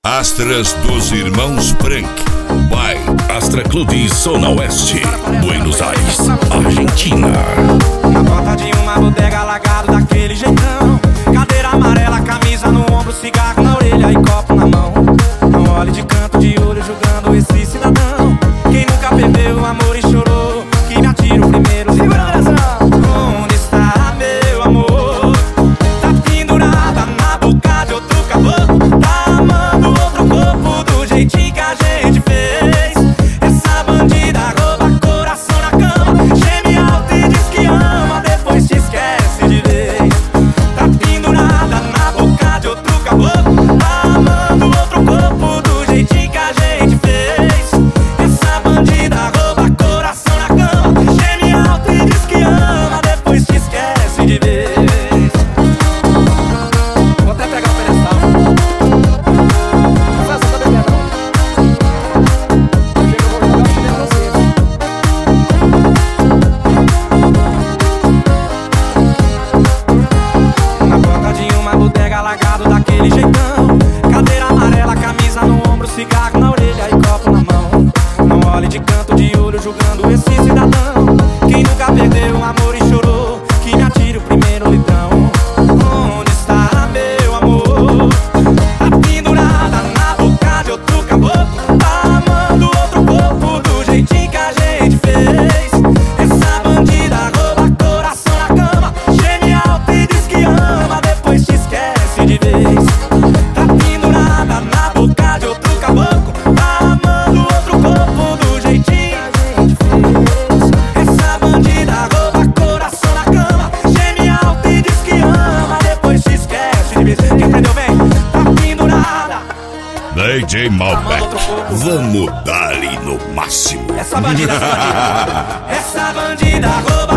Astras dos Irmãos Frank, by Astra Clube Zona Oeste, Buenos Aires, Argentina. Na porta de uma bodega, alagado daquele jeitão, cadeira amarela, camisa no ombro, cigarro na orelha e copo na mão. Não olhe de canto de olho julgando esse cidadão. Quem nunca perdeu o amor e chorou, que me atira o primeiro litrão. Onde está meu amor? Tá pendurada na boca de outro caboclo, tá amando outro corpo do jeitinho que a gente fez. Essa bandida rouba coração na cama, geme alto e diz que ama, depois te esquece de vez. Tá pendurada na boca de outro caboclo, tá amando outro corpo do jeitinho que a gente fez. Essa bandida rouba coração na cama, geme alto e diz que ama, depois te esquece de vez. Vou até pegar o pedestal. Não faça essa bebê não. Na porta de uma bodega, alagado daquele jeitão, cadeira amarela, camisa no ombro, cigarro na orelha e copo na mão. Não olhe de canto de olho julgando esse cidadão. Quem nunca perdeu o amor e chorou, que me atire o primeiro litrão. Onde está meu amor? Tá pendurada na boca de outro caboclo, tá amando outro corpo do jeitinho que a gente fez. Essa bandida rouba coração na cama, geme alto e diz que ama, depois te esquece de vez. Tá pendurada na boca de outro caboclo, tá amando outro corpo do jeitinho que a gente fez. Essa bandida rouba coração na cama, geme alto e diz que ama, depois te esquece de vez. Quem entendeu bem? Tá pendurada. DJ Malbec, vamos dar-lhe no máximo. Essa bandida rouba